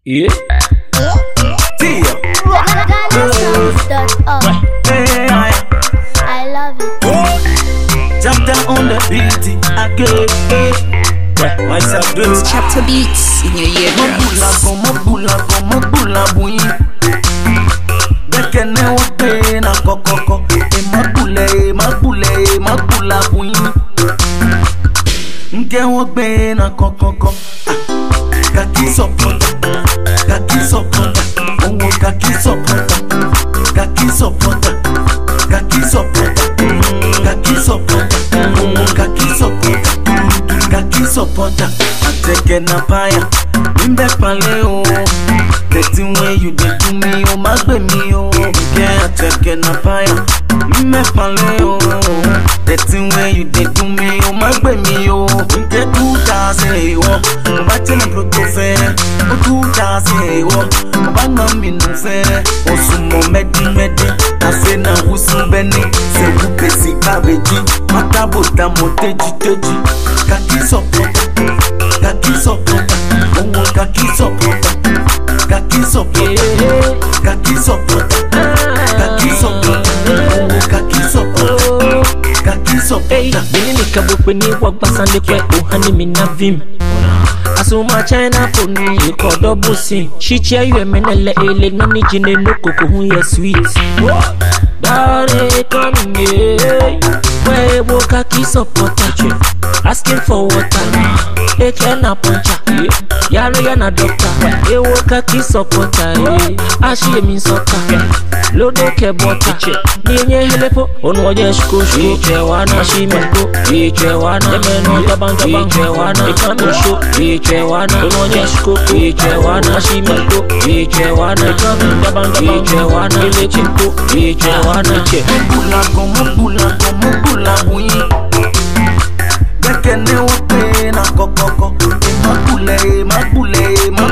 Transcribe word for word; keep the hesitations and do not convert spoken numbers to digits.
Yeah. Tia. I love it. Chapter on the beat, I get myself do it. Chapter beats in your eardrums. Mabula, mabula, mabula, bui. Bekene wote na kokoko. E mabule, mabule, mabula, bui. Nke wote na kokoko. Kaki sopota, kaki sopota, owo kaki sopota, kaki sopota, kaki sopota, kaki sopota, owo kaki sopota, kaki sopota. Ateke na paya, imbe paleo. The thing when you did to me, oh my baby, oh. Yeah, ateke na paya, imbe paleo. The thing when you did to me, oh my baby, oh. Inte tu ta se oh. Batena protofe, o tu ta se wo, o banga minu fe, o sumo medi medi, ase na wusu beni, se wupesi kabeji, matabota moteji teji, kaki sopota, kaki sopota, owo kaki sopota, kaki sopota, kaki sopota, kaki sopota, owo kaki sopota, kaki sopota. Bini ni kabukwe ni wagbasande kwe ohani minavim. Asuma China for me, you call double sim. She cheer you a menele, ele nani jine no koko hu ye sweet. Daddy come here, where woka ki supporter, asking for water. E kena puncha, yaro ya na doctor. E woka ki supporter, ashi emi soka. Lodo ke bota, niye helepo, ono ye shko shko. Iche wana shimeko, iche wana. Emeno tabang tabang, iche wana. Ikano show, iche wana. Ono ye shko, iche wana shimeko, iche wana. Ikano tabang tabang, iche wana. Ile chimko, iche wana. Iche. Mabula go, mabula go, mabula bui. Bekene wote na kokoko. Mabule, mabule, mabule.